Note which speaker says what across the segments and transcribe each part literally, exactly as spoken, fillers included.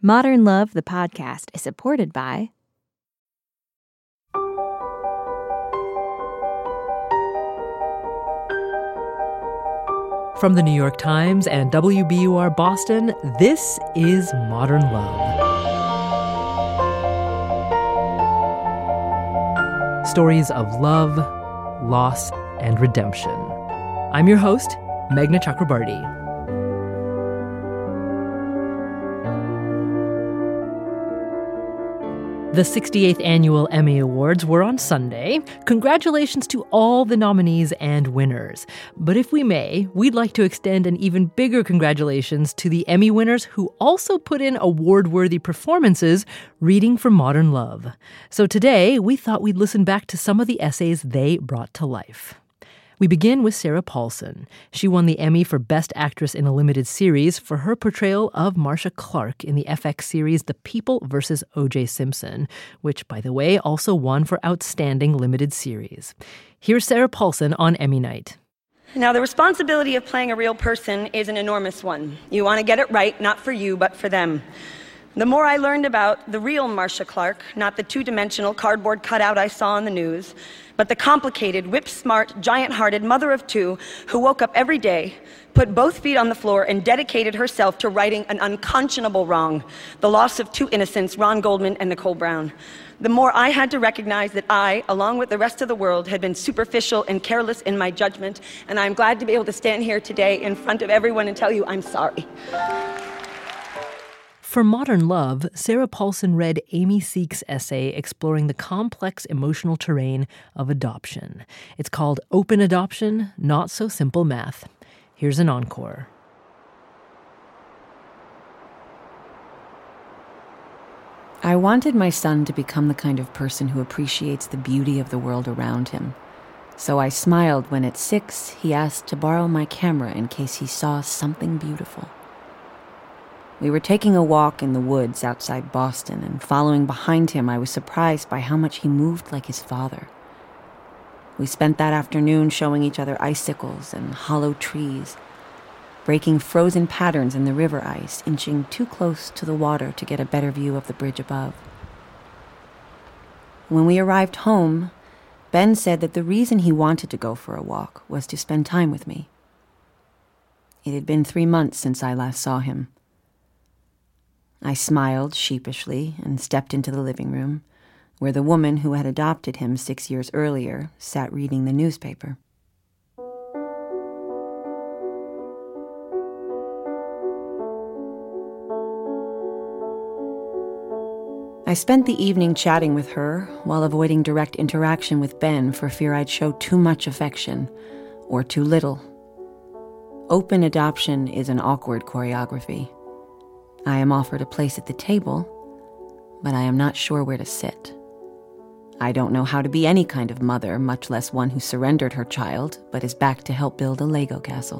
Speaker 1: Modern Love, the podcast, is supported by
Speaker 2: From the New York Times and W B U R Boston, this is Modern Love. Stories of love, loss, and redemption. I'm your host, Meghna Chakrabarty. The sixty-eighth Annual Emmy Awards were on Sunday. Congratulations to all the nominees and winners. But if we may, we'd like to extend an even bigger congratulations to the Emmy winners who also put in award-worthy performances reading for Modern Love. So today, we thought we'd listen back to some of the essays they brought to life. We begin with Sarah Paulson. She won the Emmy for Best Actress in a Limited Series for her portrayal of Marcia Clark in the F X series The People versus O J Simpson, which, by the way, also won for Outstanding Limited Series. Here's Sarah Paulson on Emmy night.
Speaker 3: Now, the responsibility of playing a real person is an enormous one. You want to get it right, not for you, but for them. The more I learned about the real Marcia Clark, not the two-dimensional cardboard cutout I saw on the news, but the complicated, whip-smart, giant-hearted mother of two who woke up every day, put both feet on the floor, and dedicated herself to righting an unconscionable wrong, the loss of two innocents, Ron Goldman and Nicole Brown. The more I had to recognize that I, along with the rest of the world, had been superficial and careless in my judgment, and I'm glad to be able to stand here today in front of everyone and tell you I'm sorry.
Speaker 2: For Modern Love, Sarah Paulson read Amy Seek's essay exploring the complex emotional terrain of adoption. It's called Open Adoption, Not So Simple Math. Here's an encore.
Speaker 4: I wanted my son to become the kind of person who appreciates the beauty of the world around him. So I smiled when at six he asked to borrow my camera in case he saw something beautiful. We were taking a walk in the woods outside Boston, and following behind him, I was surprised by how much he moved like his father. We spent that afternoon showing each other icicles and hollow trees, breaking frozen patterns in the river ice, inching too close to the water to get a better view of the bridge above. When we arrived home, Ben said that the reason he wanted to go for a walk was to spend time with me. It had been three months since I last saw him. I smiled sheepishly and stepped into the living room, where the woman who had adopted him six years earlier sat reading the newspaper. I spent the evening chatting with her while avoiding direct interaction with Ben for fear I'd show too much affection or too little. Open adoption is an awkward choreography. I am offered a place at the table, but I am not sure where to sit. I don't know how to be any kind of mother, much less one who surrendered her child, but is back to help build a Lego castle.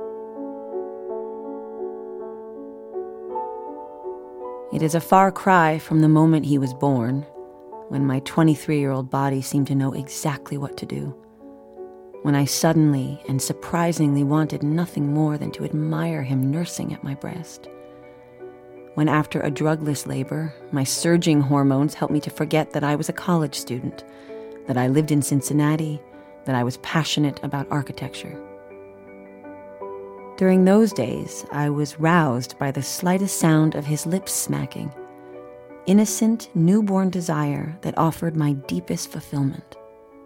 Speaker 4: It is a far cry from the moment he was born, when my twenty-three-year-old body seemed to know exactly what to do. When I suddenly and surprisingly wanted nothing more than to admire him nursing at my breast. When after a drugless labor, my surging hormones helped me to forget that I was a college student, that I lived in Cincinnati, that I was passionate about architecture. During those days, I was roused by the slightest sound of his lips smacking, innocent, newborn desire that offered my deepest fulfillment.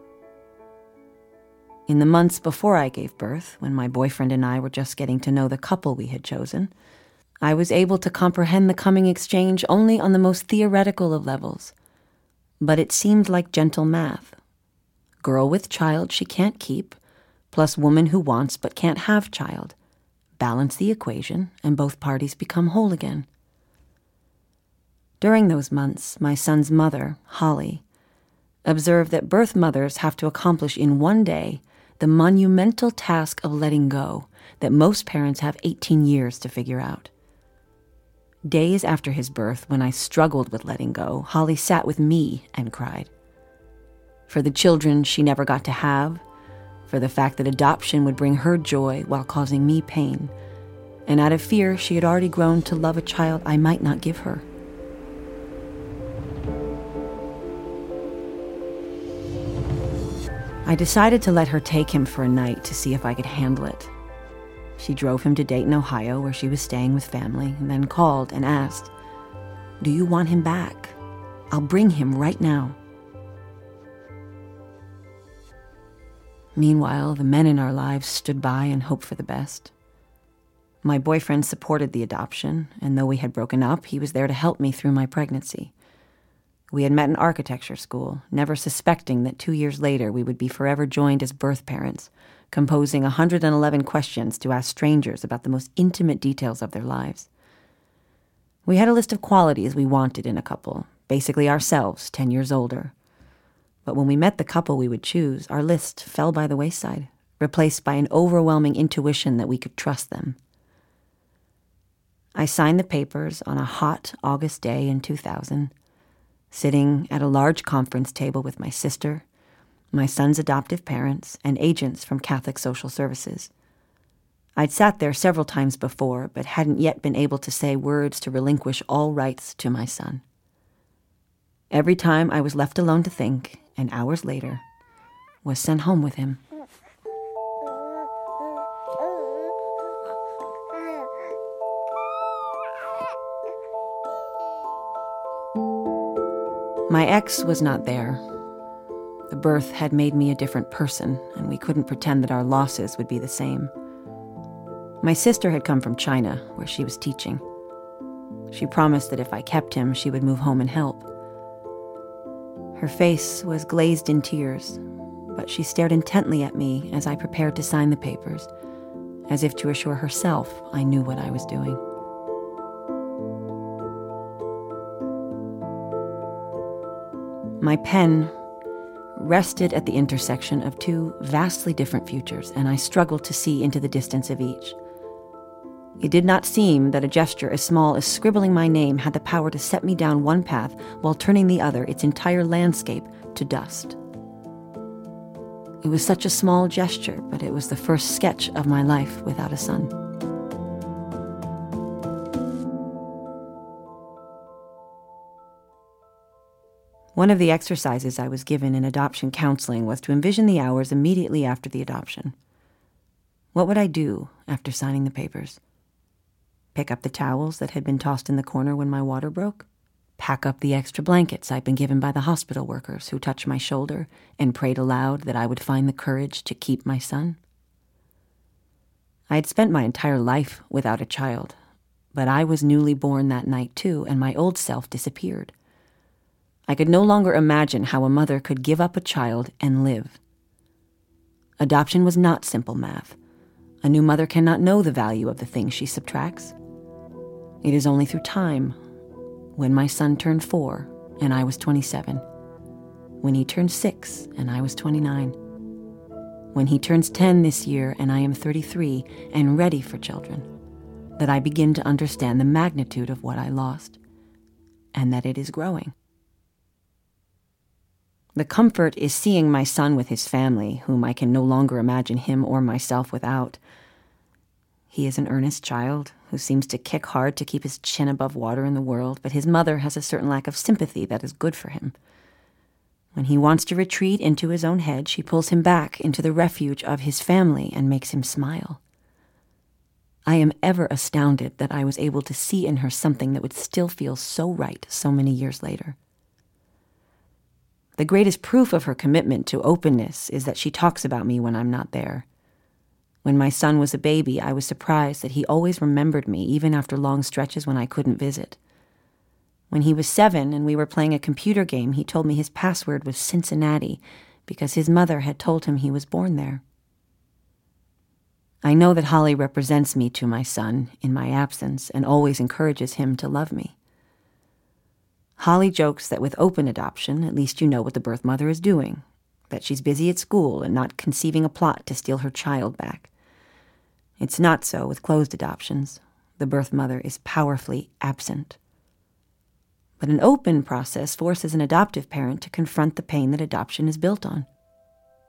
Speaker 4: In the months before I gave birth, when my boyfriend and I were just getting to know the couple we had chosen, I was able to comprehend the coming exchange only on the most theoretical of levels. But it seemed like gentle math. Girl with child she can't keep, plus woman who wants but can't have child. Balance the equation, and both parties become whole again. During those months, my son's mother, Holly, observed that birth mothers have to accomplish in one day the monumental task of letting go that most parents have eighteen years to figure out. Days after his birth, when I struggled with letting go, Holly sat with me and cried. For the children she never got to have, for the fact that adoption would bring her joy while causing me pain, and out of fear, she had already grown to love a child I might not give her. I decided to let her take him for a night to see if I could handle it. She drove him to Dayton, Ohio, where she was staying with family, and then called and asked, "Do you want him back? I'll bring him right now." Meanwhile, the men in our lives stood by and hoped for the best. My boyfriend supported the adoption, and though we had broken up, he was there to help me through my pregnancy. We had met in architecture school, never suspecting that two years later we would be forever joined as birth parents, composing one hundred eleven questions to ask strangers about the most intimate details of their lives. We had a list of qualities we wanted in a couple, basically ourselves, ten years older. But when we met the couple we would choose, our list fell by the wayside, replaced by an overwhelming intuition that we could trust them. I signed the papers on a hot August day in two thousand, sitting at a large conference table with my sister, my son's adoptive parents, and agents from Catholic Social Services. I'd sat there several times before, but hadn't yet been able to say words to relinquish all rights to my son. Every time I was left alone to think, and hours later, was sent home with him. My ex was not there. The birth had made me a different person, and we couldn't pretend that our losses would be the same. My sister had come from China, where she was teaching. She promised that if I kept him, she would move home and help. Her face was glazed in tears, but she stared intently at me as I prepared to sign the papers, as if to assure herself I knew what I was doing. My pen rested at the intersection of two vastly different futures, and I struggled to see into the distance of each. It did not seem that a gesture as small as scribbling my name had the power to set me down one path while turning the other, its entire landscape, to dust. It was such a small gesture, but it was the first sketch of my life without a son. One of the exercises I was given in adoption counseling was to envision the hours immediately after the adoption. What would I do after signing the papers? Pick up the towels that had been tossed in the corner when my water broke? Pack up the extra blankets I'd been given by the hospital workers who touched my shoulder and prayed aloud that I would find the courage to keep my son? I had spent my entire life without a child, but I was newly born that night too, and my old self disappeared. I could no longer imagine how a mother could give up a child and live. Adoption was not simple math. A new mother cannot know the value of the things she subtracts. It is only through time, when my son turned four and I was twenty-seven, when he turned six and I was twenty-nine, when he turns ten this year and I am thirty-three and ready for children, that I begin to understand the magnitude of what I lost, and that it is growing. The comfort is seeing my son with his family, whom I can no longer imagine him or myself without. He is an earnest child who seems to kick hard to keep his chin above water in the world, but his mother has a certain lack of sympathy that is good for him. When he wants to retreat into his own head, she pulls him back into the refuge of his family and makes him smile. I am ever astounded that I was able to see in her something that would still feel so right so many years later. The greatest proof of her commitment to openness is that she talks about me when I'm not there. When my son was a baby, I was surprised that he always remembered me, even after long stretches when I couldn't visit. When he was seven and we were playing a computer game, he told me his password was Cincinnati because his mother had told him he was born there. I know that Holly represents me to my son in my absence and always encourages him to love me. Holly jokes that with open adoption, at least you know what the birth mother is doing, that she's busy at school and not conceiving a plot to steal her child back. It's not so with closed adoptions. The birth mother is powerfully absent. But an open process forces an adoptive parent to confront the pain that adoption is built on.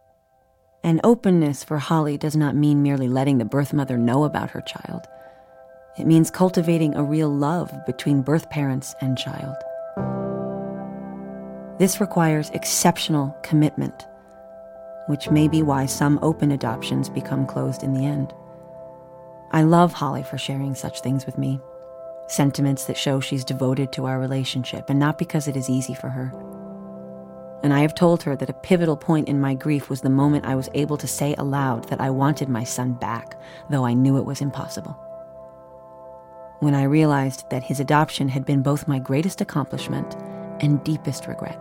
Speaker 4: And openness for Holly does not mean merely letting the birth mother know about her child. It means cultivating a real love between birth parents and child. This requires exceptional commitment, which may be why some open adoptions become closed in the end. I love Holly for sharing such things with me, sentiments that show she's devoted to our relationship, and not because it is easy for her. And I have told her that a pivotal point in my grief was the moment I was able to say aloud that I wanted my son back, though I knew it was impossible. When I realized that his adoption had been both my greatest accomplishment and deepest regret.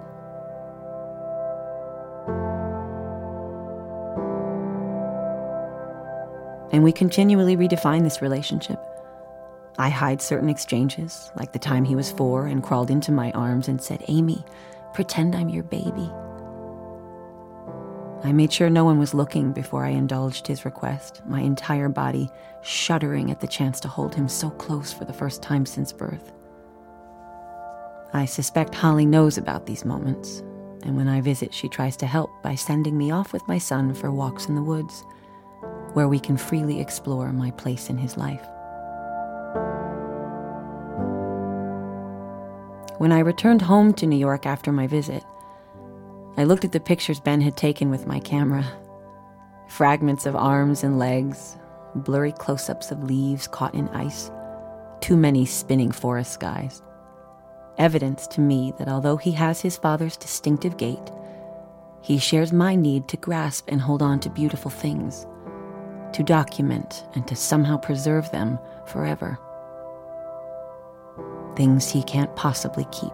Speaker 4: And we continually redefine this relationship. I hide certain exchanges, like the time he was four and crawled into my arms and said, "Amy, pretend I'm your baby." I made sure no one was looking before I indulged his request, my entire body shuddering at the chance to hold him so close for the first time since birth. I suspect Holly knows about these moments, and when I visit, she tries to help by sending me off with my son for walks in the woods, where we can freely explore my place in his life. When I returned home to New York after my visit, I looked at the pictures Ben had taken with my camera. Fragments of arms and legs, blurry close-ups of leaves caught in ice, too many spinning forest skies. Evidence to me that although he has his father's distinctive gait, he shares my need to grasp and hold on to beautiful things, to document and to somehow preserve them forever. Things he can't possibly keep.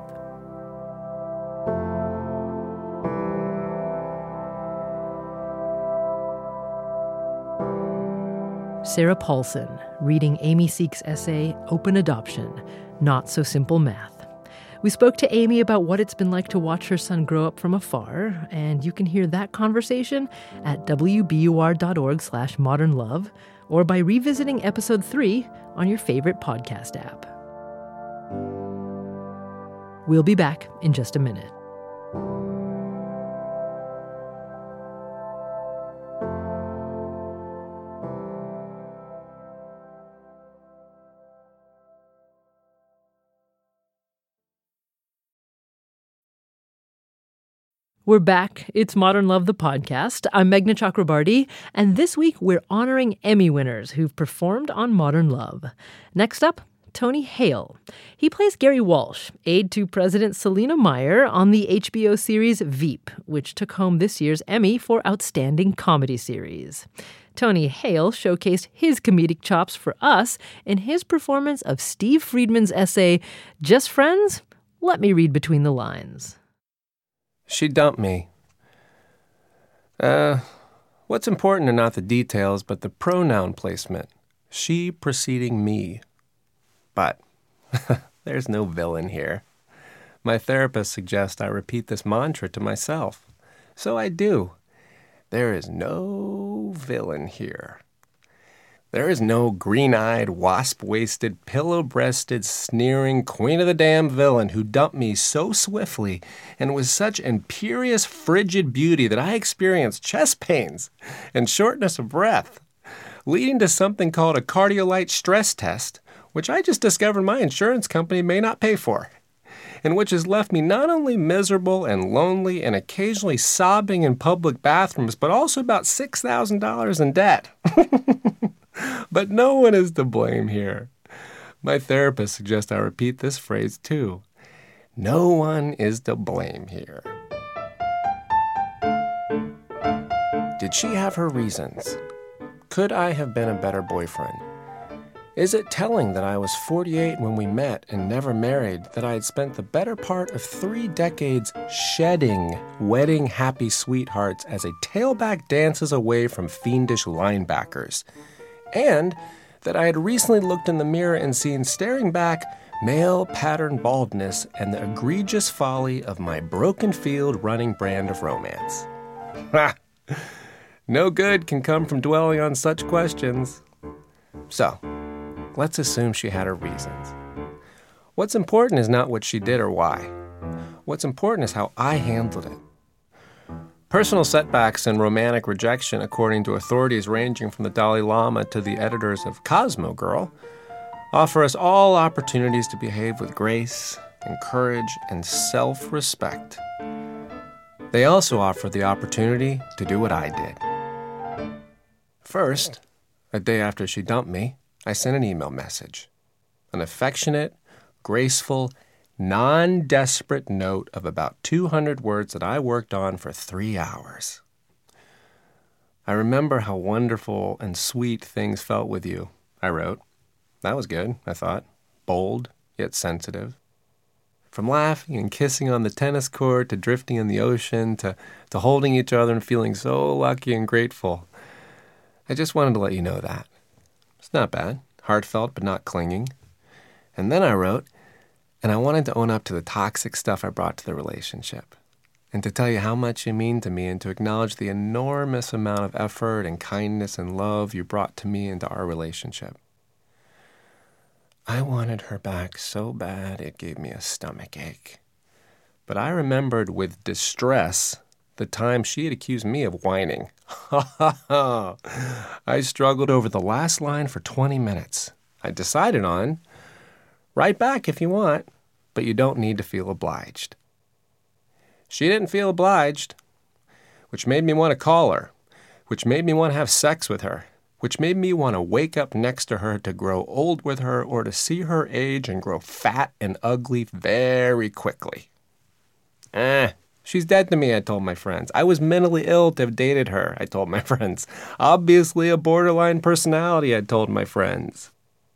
Speaker 2: Sarah Paulson, reading Amy Seek's essay, Open Adoption, Not So Simple Math. We spoke to Amy about what it's been like to watch her son grow up from afar, and you can hear that conversation at w b u r dot org slash modern love or by revisiting episode three on your favorite podcast app. We'll be back in just a minute. We're back. It's Modern Love, the podcast. I'm Meghna Chakrabarti, and this week we're honoring Emmy winners who've performed on Modern Love. Next up, Tony Hale. He plays Gary Walsh, aide to President Selina Meyer on the H B O series Veep, which took home this year's Emmy for Outstanding Comedy Series. Tony Hale showcased his comedic chops for us in his performance of Steve Friedman's essay, Just Friends? Let me read between the lines.
Speaker 5: She dumped me. Uh, what's important are not the details, but the pronoun placement. She preceding me. But there's no villain here. My therapist suggests I repeat this mantra to myself. So I do. There is no villain here. There is no green-eyed, wasp-waisted, pillow-breasted, sneering, queen-of-the-damn villain who dumped me so swiftly and with such imperious, frigid beauty that I experienced chest pains and shortness of breath, leading to something called a cardiolite stress test, which I just discovered my insurance company may not pay for, and which has left me not only miserable and lonely and occasionally sobbing in public bathrooms, but also about six thousand dollars in debt. But no one is to blame here. My therapist suggests I repeat this phrase too. No one is to blame here. Did she have her reasons? Could I have been a better boyfriend? Is it telling that I was forty-eight when we met and never married, that I had spent the better part of three decades shedding wedding happy sweethearts as a tailback dances away from fiendish linebackers? And that I had recently looked in the mirror and seen staring back male pattern baldness and the egregious folly of my broken field running brand of romance. Ha! No good can come from dwelling on such questions. So, let's assume she had her reasons. What's important is not what she did or why. What's important is how I handled it. Personal setbacks and romantic rejection, according to authorities ranging from the Dalai Lama to the editors of Cosmo Girl, offer us all opportunities to behave with grace and courage and self-respect. They also offer the opportunity to do what I did. First, a day after she dumped me, I sent an email message. An affectionate, graceful, non-desperate note of about two hundred words that I worked on for three hours. I remember how wonderful and sweet things felt with you, I wrote. That was good, I thought. Bold, yet sensitive. From laughing and kissing on the tennis court to drifting in the ocean to, to holding each other and feeling so lucky and grateful. I just wanted to let you know that. It's not bad. Heartfelt, but not clinging. And then I wrote, and I wanted to own up to the toxic stuff I brought to the relationship. And to tell you how much you mean to me and to acknowledge the enormous amount of effort and kindness and love you brought to me and to our relationship. I wanted her back so bad it gave me a stomach ache. But I remembered with distress the time she had accused me of whining. Ha ha ha! I struggled over the last line for twenty minutes. I decided on, write back if you want, but you don't need to feel obliged. She didn't feel obliged, which made me want to call her, which made me want to have sex with her, which made me want to wake up next to her to grow old with her or to see her age and grow fat and ugly very quickly. Eh, she's dead to me, I told my friends. I was mentally ill to have dated her, I told my friends. Obviously a borderline personality, I told my friends.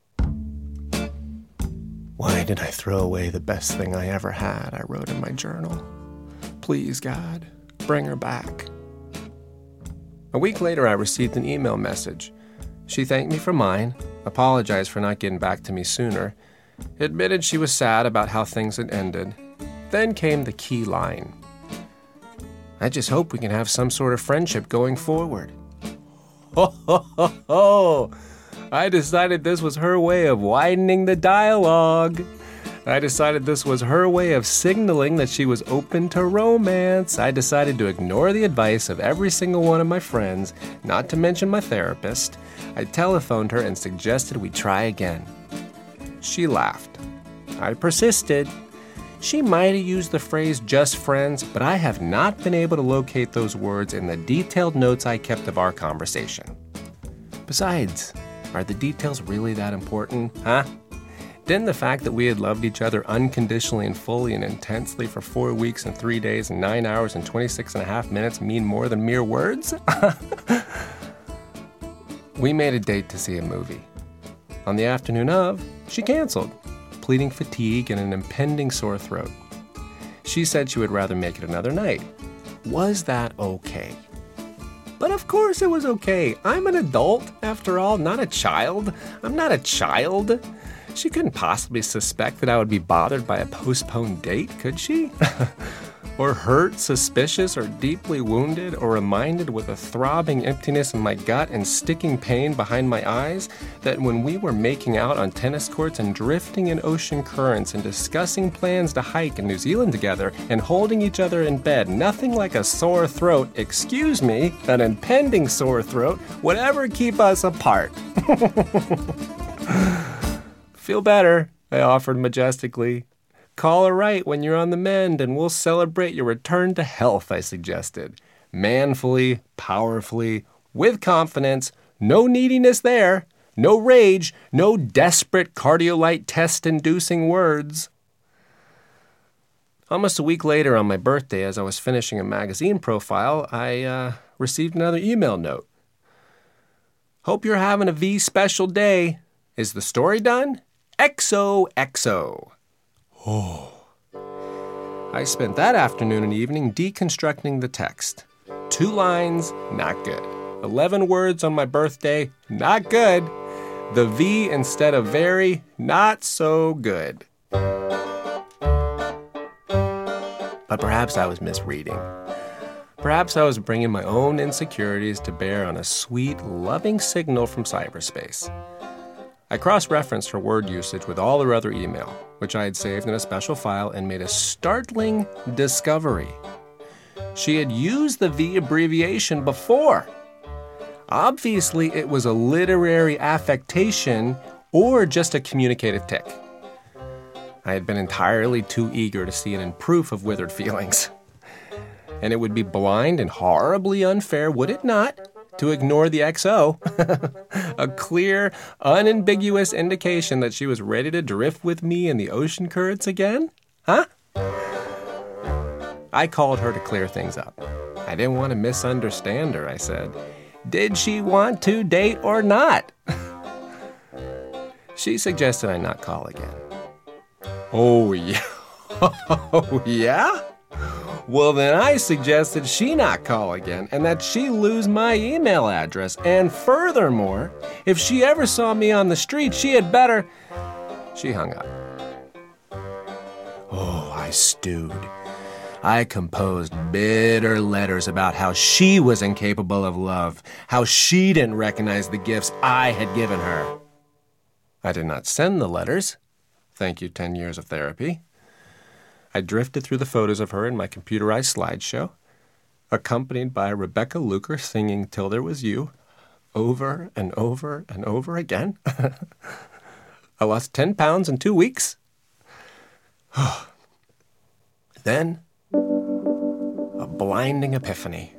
Speaker 5: Why did I throw away the best thing I ever had, I wrote in my journal. Please, God, bring her back. A week later, I received an email message. She thanked me for mine, apologized for not getting back to me sooner, admitted she was sad about how things had ended. Then came the key line. I just hope we can have some sort of friendship going forward. Ho, ho, ho, ho! I decided this was her way of widening the dialogue. I decided this was her way of signaling that she was open to romance. I decided to ignore the advice of every single one of my friends, not to mention my therapist. I telephoned her and suggested we try again. She laughed. I persisted. She might have used the phrase just friends, but I have not been able to locate those words in the detailed notes I kept of our conversation. Besides, are the details really that important, huh? Didn't the fact that we had loved each other unconditionally and fully and intensely for four weeks and three days and nine hours and twenty-six and a half minutes mean more than mere words? We made a date to see a movie. On the afternoon of, she canceled, pleading fatigue and an impending sore throat. She said she would rather make it another night. Was that okay? But of course it was okay. I'm an adult, after all, not a child. I'm not a child. She couldn't possibly suspect that I would be bothered by a postponed date, could she? Or hurt, suspicious, or deeply wounded, or reminded with a throbbing emptiness in my gut and sticking pain behind my eyes that when we were making out on tennis courts and drifting in ocean currents and discussing plans to hike in New Zealand together and holding each other in bed, nothing like a sore throat, excuse me, an impending sore throat, would ever keep us apart. Feel better, I offered majestically. Call a right when you're on the mend and we'll celebrate your return to health, I suggested. Manfully, powerfully, with confidence, no neediness there, no rage, no desperate cardiolite test-inducing words. Almost a week later on my birthday, as I was finishing a magazine profile, I uh, received another email note. Hope you're having a V special day. Is the story done? X O X O. Oh. I spent that afternoon and evening deconstructing the text. Two lines, not good. Eleven words on my birthday, not good. The V instead of very, not so good. But perhaps I was misreading. Perhaps I was bringing my own insecurities to bear on a sweet, loving signal from cyberspace. I cross-referenced her word usage with all her other email, which I had saved in a special file, and made a startling discovery. She had used the V abbreviation before. Obviously, it was a literary affectation or just a communicative tic. I had been entirely too eager to see it in proof of withered feelings. And it would be blind and horribly unfair, would it not, to ignore the X O? A clear, unambiguous indication that she was ready to drift with me in the ocean currents again? Huh? I called her to clear things up. I didn't want to misunderstand her, I said. Did she want to date or not? She suggested I not call again. Oh, yeah? Oh, yeah? Well, then I suggested she not call again and that she lose my email address. And furthermore, if she ever saw me on the street, she had better... She hung up. Oh, I stewed. I composed bitter letters about how she was incapable of love, how she didn't recognize the gifts I had given her. I did not send the letters. Thank you, ten years of therapy. I drifted through the photos of her in my computerized slideshow, accompanied by Rebecca Luker singing Till There Was You, over and over and over again. I lost ten pounds in two weeks. Then, a blinding epiphany.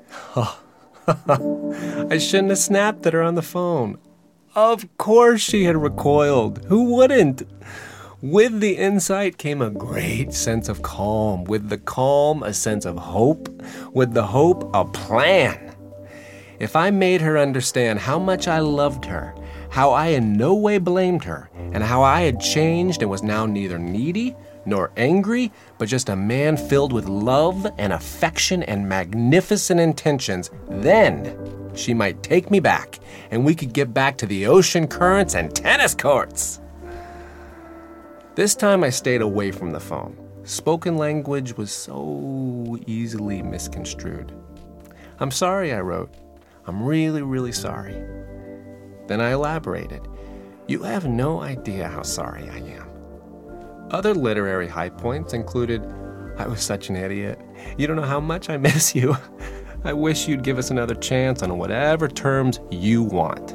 Speaker 5: I shouldn't have snapped at her on the phone. Of course she had recoiled. Who wouldn't? With the insight came a great sense of calm. With the calm, a sense of hope. With the hope, a plan. If I made her understand how much I loved her, how I in no way blamed her, and how I had changed and was now neither needy nor angry, but just a man filled with love and affection and magnificent intentions, then she might take me back, and we could get back to the ocean currents and tennis courts. This time I stayed away from the phone. Spoken language was so easily misconstrued. I'm sorry, I wrote. I'm really, really sorry. Then I elaborated. You have no idea how sorry I am. Other literary high points included, I was such an idiot. You don't know how much I miss you. I wish you'd give us another chance on whatever terms you want.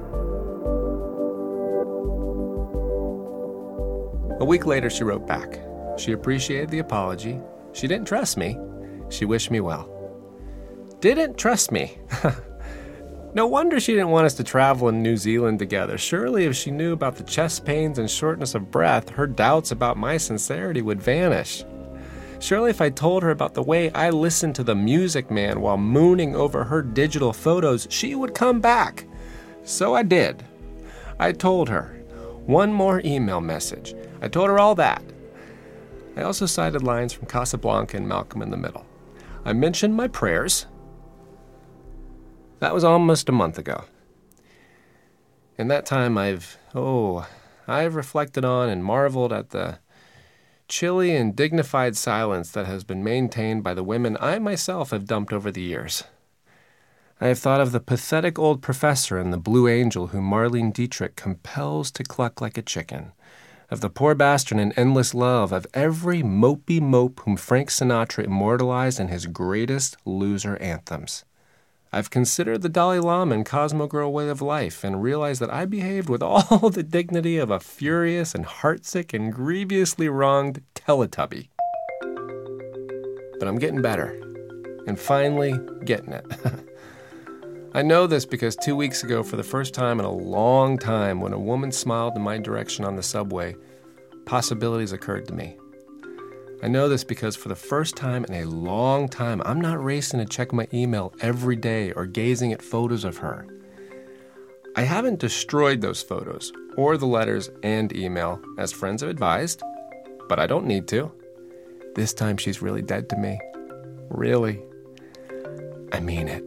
Speaker 5: A week later, she wrote back. She appreciated the apology. She didn't trust me. She wished me well. Didn't trust me. No wonder she didn't want us to travel in New Zealand together. Surely if she knew about the chest pains and shortness of breath, her doubts about my sincerity would vanish. Surely if I told her about the way I listened to the Music Man while mooning over her digital photos, she would come back. So I did. I told her. One more email message. I told her all that. I also cited lines from Casablanca and Malcolm in the Middle. I mentioned my prayers. That was almost a month ago. In that time, I've, oh, I've reflected on and marveled at the chilly and dignified silence that has been maintained by the women I myself have dumped over the years. I have thought of the pathetic old professor in The Blue Angel whom Marlene Dietrich compels to cluck like a chicken, of the poor bastard in Endless Love, of every mopey mope whom Frank Sinatra immortalized in his greatest loser anthems. I've considered the Dalai Lama and Cosmo Girl way of life and realized that I behaved with all the dignity of a furious and heartsick and grievously wronged Teletubby. But I'm getting better, and finally getting it. I know this because two weeks ago, for the first time in a long time, when a woman smiled in my direction on the subway, possibilities occurred to me. I know this because for the first time in a long time, I'm not racing to check my email every day or gazing at photos of her. I haven't destroyed those photos or the letters and email, as friends have advised, but I don't need to. This time she's really dead to me. Really. I mean it.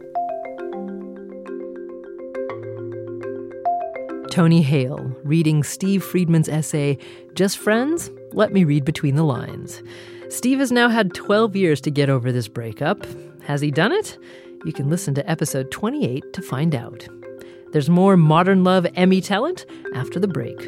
Speaker 2: Tony Hale, reading Steve Friedman's essay, Just Friends? Let me read between the lines. Steve has now had twelve years to get over this breakup. Has he done it? You can listen to episode twenty-eight to find out. There's more Modern Love Emmy talent after the break.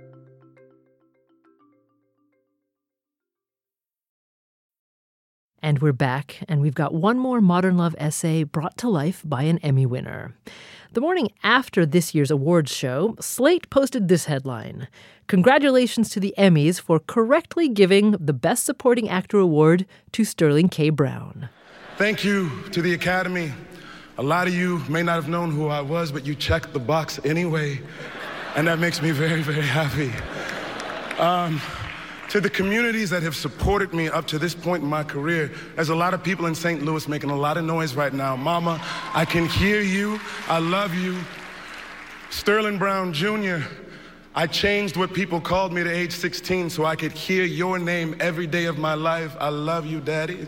Speaker 2: And And we're back, and we've got one more Modern Love essay brought to life by an Emmy winner. The morning after this year's awards show, Slate posted this headline: "Congratulations to the Emmys for correctly giving the Best Supporting Actor award to Sterling K. Brown."
Speaker 6: Thank you to the Academy. A lot of you may not have known who I was, but you checked the box anyway, and that makes me very, very happy. Um, to the communities that have supported me up to this point in my career, there's a lot of people in Saint Louis making a lot of noise right now. Mama, I can hear you. I love you. Sterling Brown Junior, I changed what people called me at age sixteen so I could hear your name every day of my life. I love you, Daddy.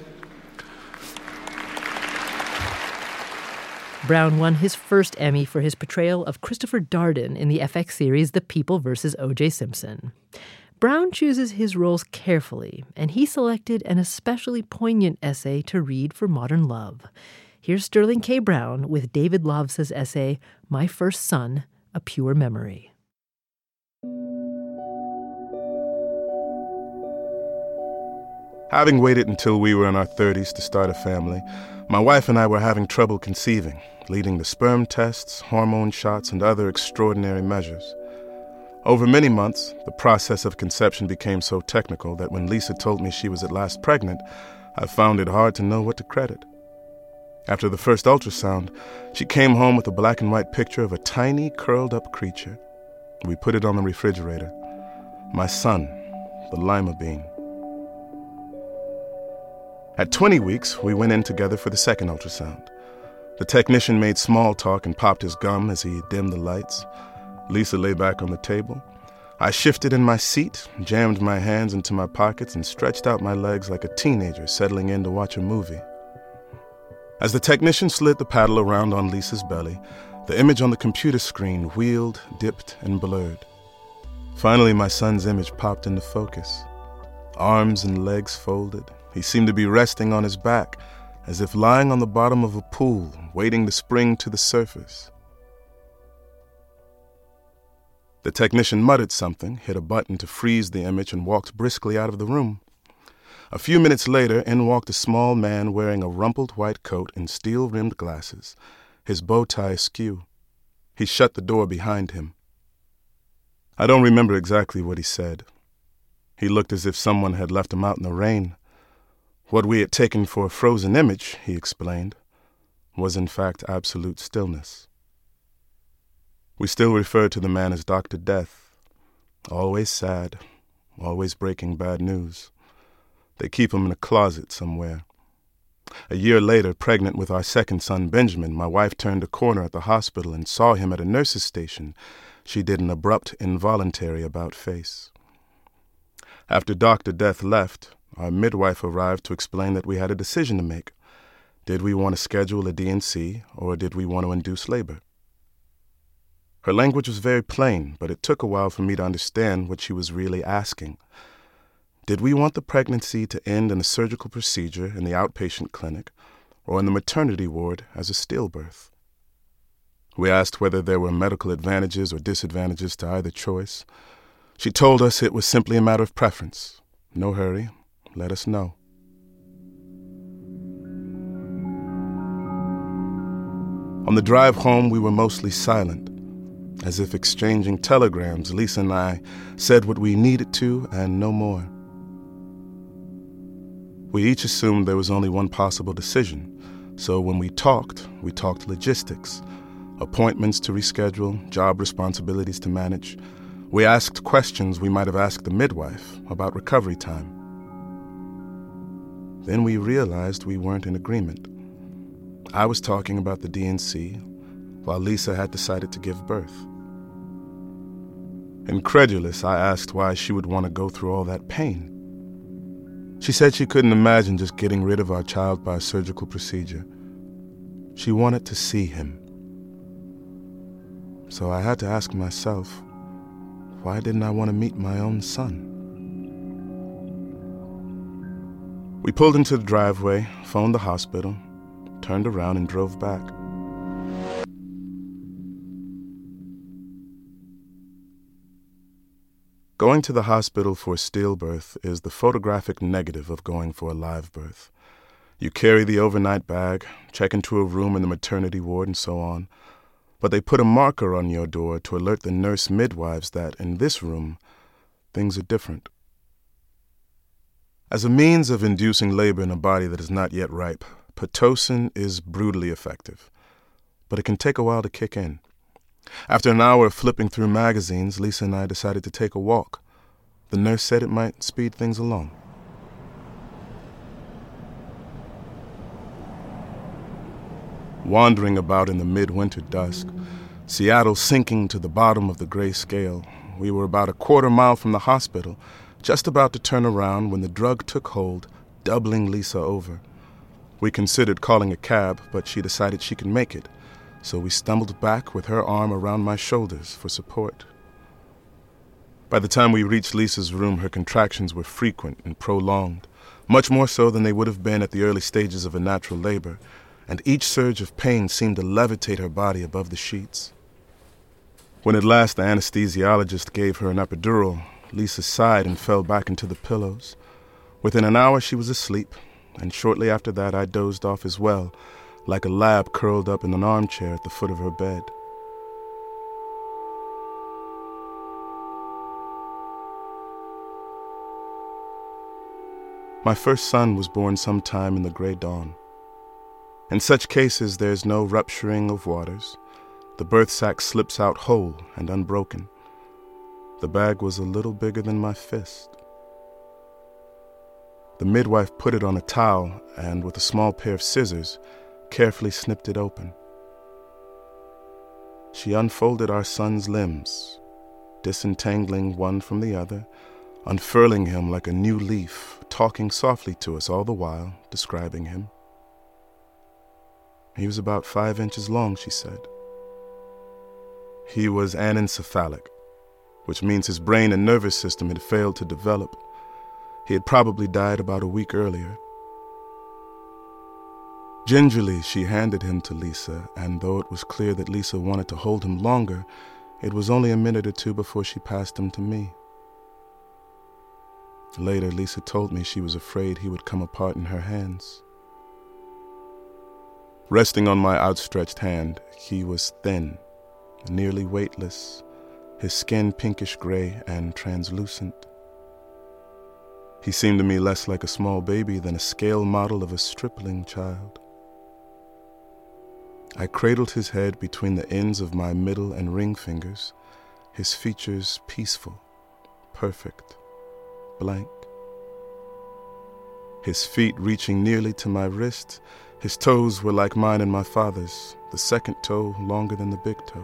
Speaker 2: Brown won his first Emmy for his portrayal of Christopher Darden in the F X series The People versus O J Simpson. Brown chooses his roles carefully, and he selected an especially poignant essay to read for Modern Love. Here's Sterling K. Brown with David Lovsa's essay, My First Son, A Pure Memory.
Speaker 7: Having waited until we were in our thirties to start a family, my wife and I were having trouble conceiving, leading to sperm tests, hormone shots, and other extraordinary measures. Over many months, the process of conception became so technical that when Lisa told me she was at last pregnant, I found it hard to know what to credit. After the first ultrasound, she came home with a black and white picture of a tiny, curled-up creature. We put it on the refrigerator. My son, the lima bean. At twenty weeks, we went in together for the second ultrasound. The technician made small talk and popped his gum as he dimmed the lights. Lisa lay back on the table. I shifted in my seat, jammed my hands into my pockets, and stretched out my legs like a teenager settling in to watch a movie. As the technician slid the paddle around on Lisa's belly, the image on the computer screen wheeled, dipped, and blurred. Finally, my son's image popped into focus. Arms and legs folded. He seemed to be resting on his back, as if lying on the bottom of a pool, waiting to spring to the surface. The technician muttered something, hit a button to freeze the image, and walked briskly out of the room. A few minutes later, in walked a small man wearing a rumpled white coat and steel-rimmed glasses, his bow tie askew. He shut the door behind him. I don't remember exactly what he said. He looked as if someone had left him out in the rain. What we had taken for a frozen image, he explained, was in fact absolute stillness. We still refer to the man as Doctor Death. Always sad, always breaking bad news. They keep him in a closet somewhere. A year later, pregnant with our second son, Benjamin, my wife turned a corner at the hospital and saw him at a nurse's station. She did an abrupt, involuntary about-face. After Doctor Death left, our midwife arrived to explain that we had a decision to make. Did we want to schedule a D and C, or did we want to induce labor? Her language was very plain, but it took a while for me to understand what she was really asking. Did we want the pregnancy to end in a surgical procedure in the outpatient clinic, or in the maternity ward as a stillbirth? We asked whether there were medical advantages or disadvantages to either choice. She told us it was simply a matter of preference. No hurry. Let us know. On the drive home, we were mostly silent. As if exchanging telegrams, Lisa and I said what we needed to and no more. We each assumed there was only one possible decision, so when we talked, we talked logistics, appointments to reschedule, job responsibilities to manage. We asked questions we might have asked the midwife about recovery time. Then we realized we weren't in agreement. I was talking about the D and C, while Lisa had decided to give birth. Incredulous, I asked why she would want to go through all that pain. She said she couldn't imagine just getting rid of our child by a surgical procedure. She wanted to see him. So I had to ask myself, why didn't I want to meet my own son? We pulled into the driveway, phoned the hospital, turned around and drove back. Going to the hospital for a stillbirth is the photographic negative of going for a live birth. You carry the overnight bag, check into a room in the maternity ward, and so on. But they put a marker on your door to alert the nurse midwives that, in this room, things are different. As a means of inducing labor in a body that is not yet ripe, Pitocin is brutally effective. But it can take a while to kick in. After an hour of flipping through magazines, Lisa and I decided to take a walk. The nurse said it might speed things along. Wandering about in the midwinter dusk, Seattle sinking to the bottom of the gray scale, we were about a quarter mile from the hospital, just about to turn around when the drug took hold, doubling Lisa over. We considered calling a cab, but she decided she could make it, so we stumbled back with her arm around my shoulders for support. By the time we reached Lisa's room, her contractions were frequent and prolonged, much more so than they would have been at the early stages of a natural labor, and each surge of pain seemed to levitate her body above the sheets. When at last the anesthesiologist gave her an epidural, Lisa sighed and fell back into the pillows. Within an hour she was asleep, and shortly after that I dozed off as well, like a lab curled up in an armchair at the foot of her bed. My first son was born sometime in the gray dawn. In such cases, there is no rupturing of waters. The birth sac slips out whole and unbroken. The bag was a little bigger than my fist. The midwife put it on a towel and, with a small pair of scissors, carefully snipped it open. She unfolded our son's limbs, disentangling one from the other, unfurling him like a new leaf, talking softly to us all the while, describing him. He was about five inches long, she said. He was anencephalic, which means his brain and nervous system had failed to develop. He had probably died about a week earlier. Gingerly, she handed him to Lisa, and though it was clear that Lisa wanted to hold him longer, it was only a minute or two before she passed him to me. Later, Lisa told me she was afraid he would come apart in her hands. Resting on my outstretched hand, he was thin, nearly weightless, his skin pinkish gray and translucent. He seemed to me less like a small baby than a scale model of a stripling child. I cradled his head between the ends of my middle and ring fingers, his features peaceful, perfect, blank. His feet reaching nearly to my wrist, his toes were like mine and my father's, the second toe longer than the big toe.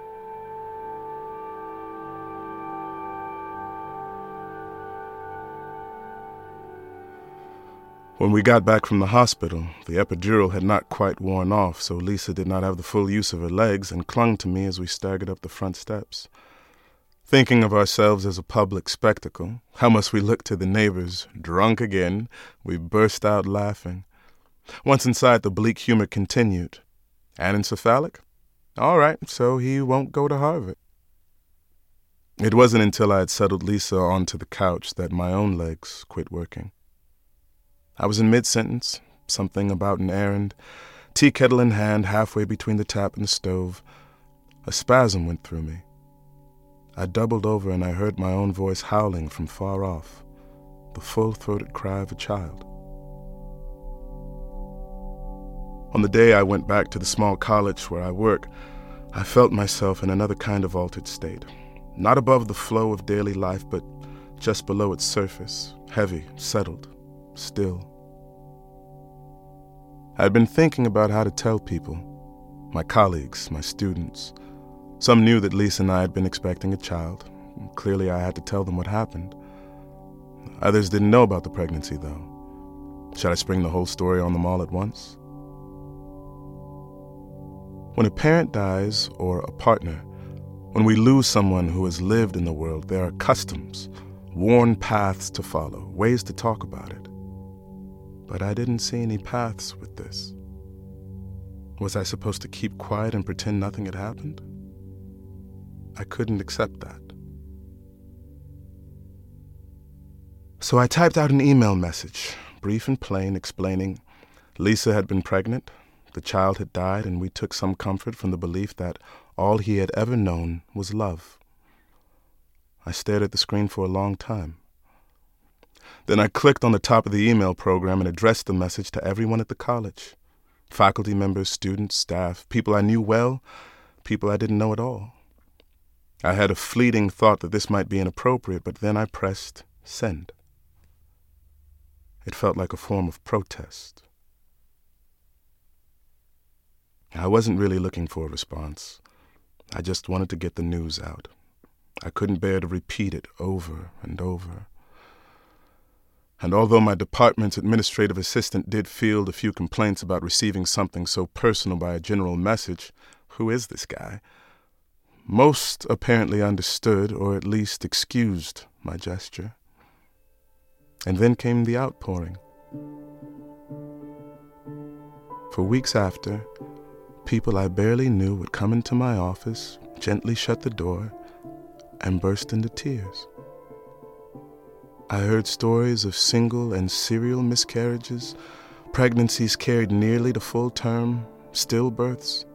Speaker 7: When we got back from the hospital, the epidural had not quite worn off, so Lisa did not have the full use of her legs and clung to me as we staggered up the front steps. Thinking of ourselves as a public spectacle, how must we look to the neighbors, drunk again, we burst out laughing. Once inside, the bleak humor continued. Anencephalic? All right, so he won't go to Harvard. It wasn't until I had settled Lisa onto the couch that my own legs quit working. I was in mid-sentence, something about an errand, tea kettle in hand halfway between the tap and the stove. A spasm went through me. I doubled over and I heard my own voice howling from far off, the full-throated cry of a child. On the day I went back to the small college where I work, I felt myself in another kind of altered state. Not above the flow of daily life, but just below its surface, heavy, settled, still. I had been thinking about how to tell people, my colleagues, my students. Some knew that Lisa and I had been expecting a child. Clearly I had to tell them what happened. Others didn't know about the pregnancy, though. Should I spring the whole story on them all at once? When a parent dies, or a partner, when we lose someone who has lived in the world, there are customs, worn paths to follow, ways to talk about it. But I didn't see any paths with this. Was I supposed to keep quiet and pretend nothing had happened? I couldn't accept that. So I typed out an email message, brief and plain, explaining, Lisa had been pregnant, the child had died, and we took some comfort from the belief that all he had ever known was love. I stared at the screen for a long time. Then I clicked on the top of the email program and addressed the message to everyone at the college. Faculty members, students, staff, people I knew well, people I didn't know at all. I had a fleeting thought that this might be inappropriate, but then I pressed send. It felt like a form of protest. I wasn't really looking for a response. I just wanted to get the news out. I couldn't bear to repeat it over and over. And although my department's administrative assistant did field a few complaints about receiving something so personal by a general message, who is this guy? Most apparently understood, or at least excused, my gesture. And then came the outpouring. For weeks after, people I barely knew would come into my office, gently shut the door, and burst into tears. I heard stories of single and serial miscarriages, pregnancies carried nearly to full term, stillbirths,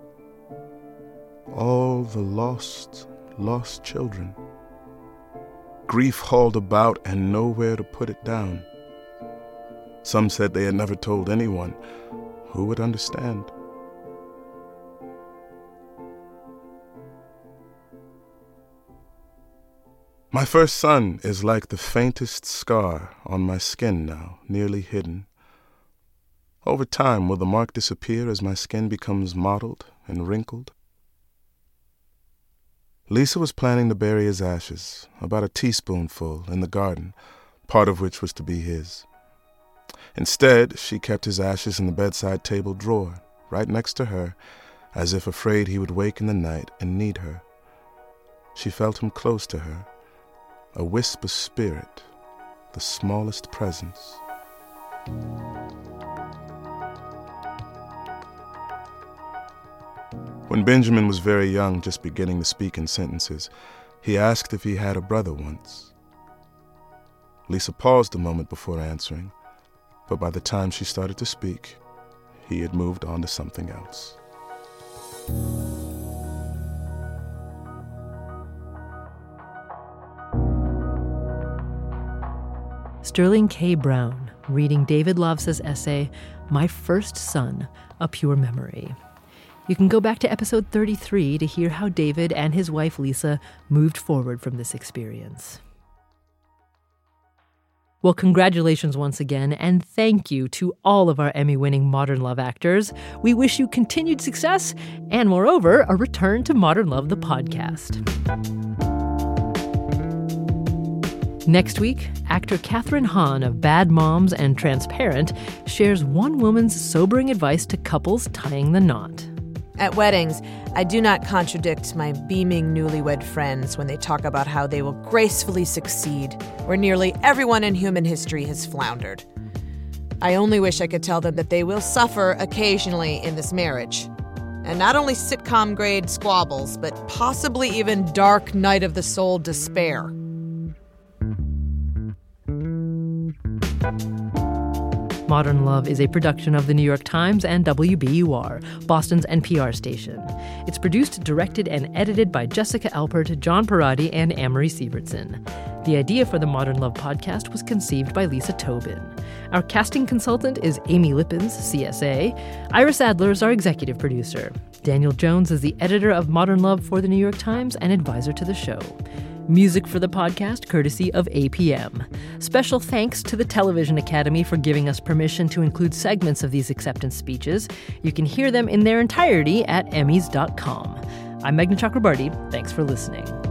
Speaker 7: all the lost, lost children. Grief hauled about and nowhere to put it down. Some said they had never told anyone. Who would understand? My first son is like the faintest scar on my skin now, nearly hidden. Over time, will the mark disappear as my skin becomes mottled and wrinkled? Lisa was planning to bury his ashes, about a teaspoonful, in the garden, part of which was to be his. Instead, she kept his ashes in the bedside table drawer, right next to her, as if afraid he would wake in the night and need her. She felt him close to her, a wisp of spirit, the smallest presence. When Benjamin was very young, just beginning to speak in sentences, he asked if he had a brother once. Lisa paused a moment before answering, but by the time she started to speak, he had moved on to something else.
Speaker 2: Sterling K. Brown, reading David Lovsa's essay, My First Son, A Pure Memory. You can go back to episode thirty-three to hear how David and his wife Lisa moved forward from this experience. Well, congratulations once again, and thank you to all of our Emmy-winning Modern Love actors. We wish you continued success, and moreover, a return to Modern Love the podcast. Next week, actor Kathryn Hahn of Bad Moms and Transparent shares one woman's sobering advice to couples tying the knot.
Speaker 8: At weddings, I do not contradict my beaming newlywed friends when they talk about how they will gracefully succeed where nearly everyone in human history has floundered. I only wish I could tell them that they will suffer occasionally in this marriage. And not only sitcom-grade squabbles, but possibly even dark night of the soul despair.
Speaker 2: Modern Love is a production of The New York Times and W B U R, Boston's N P R station. It's produced, directed, and edited by Jessica Alpert, John Parati, and Amory Sievertson. The idea for the Modern Love podcast was conceived by Lisa Tobin. Our casting consultant is Amy Lippens, C S A. Iris Adler is our executive producer. Daniel Jones is the editor of Modern Love for The New York Times and advisor to the show. Music for the podcast courtesy of A P M. Special thanks to the Television Academy for giving us permission to include segments of these acceptance speeches. You can hear them in their entirety at emmys dot com. I'm Meghna Chakrabarti. Thanks for listening.